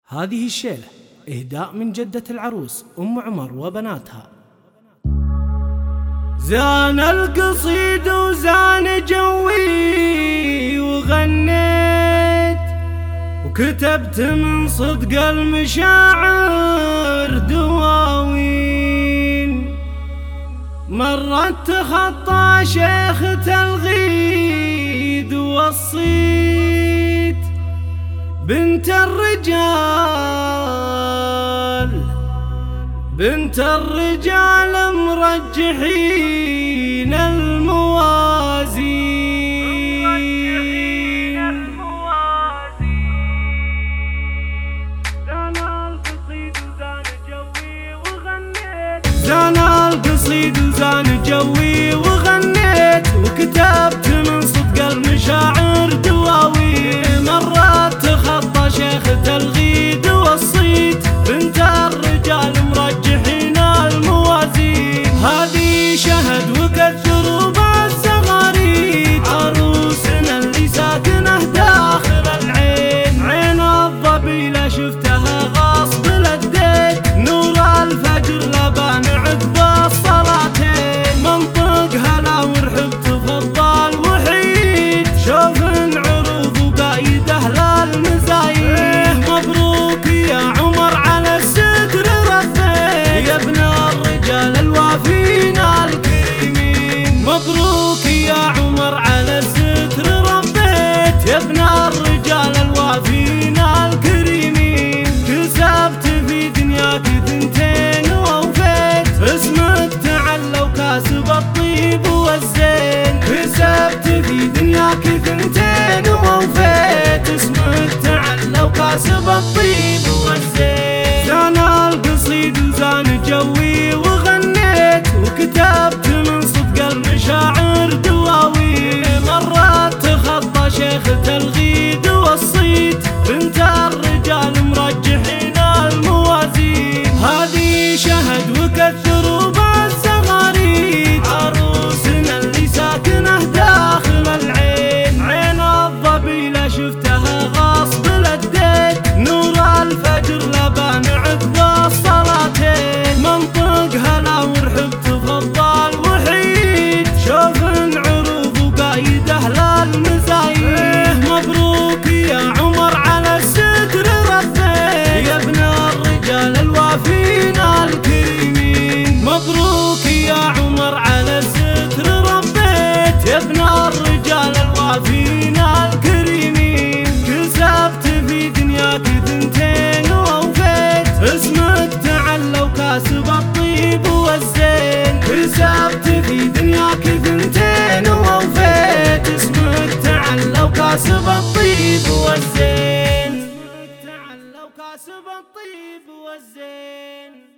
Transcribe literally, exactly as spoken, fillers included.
هذه الشيلة إهداء من جدة العروس أم عمر وبناتها. زان القصيد وزان جوي وغنيت وكتبت من صدق المشاعر دواوين، مرت تخطى شيخ الغيد والصيت بنت الرجال بنت الرجال مرجحين الموازين. زان القصيد وزان جوي وغنيت زان القصيد وزان جوي وغنيت وكتبت من صدق المشاعر دواوين، مرات تخطى شيخة الغيد والصيت بنت الرجال مرجحين الموازين. هذه شهد وكثروا بالزغاريد عروسنا اللي ساكنه داخل العين، عين الضبيله شفتها غصب لديت نور الفجر لبان عقب الصلاتين، منطقها لا ورحب تفضل وحيد شوف عروض وقايده للمزايد. مبروك يا عمر على الستر رفيت يا ابن الرجال الوافين الكريمين، مبروك يا عمر على الستر ربيت يا ابن الرجال الوافين الكريمين. كسبت في دنياك ثنتين ووفيت اسمك تعلى وكاسب الطيب والزين، كسبت في دنياك ثنتين ووفيت اسمك تعلى وكاسب الطيب والزين. زان القصيد وزان جوي وغنيت وكتبت من صدق المشاعر دواوين، مرات تخطى شيخة الغيد والصيت بنت الرجال مرجحين الموازين. هذه شهد وكثروا بالزغاريد عروسنا اللي ساكنه داخل العين، عين الضبيله شفتها غصب لديت نور الفجر لبان عقب الصلاتين، منطقها لا ورحب تفضل وحيد شوف عروض وقايده للمزايد. مبروك يا عمر على الستر رفيت يا ابن الرجال الوافين الكريمين، مبروك يا عمر على الستر ربيت يا ابن الرجال الوافين الكريمين. كسبت في دنياك ثنتين ووفيت اسمك تعلى وكاسب الطيب والزين، كسبت في دنياك ثنتين ووفيت اسمك تعلى وكاسب الطيب والزين، اسمك تعلى وكاسب الطيب والزين.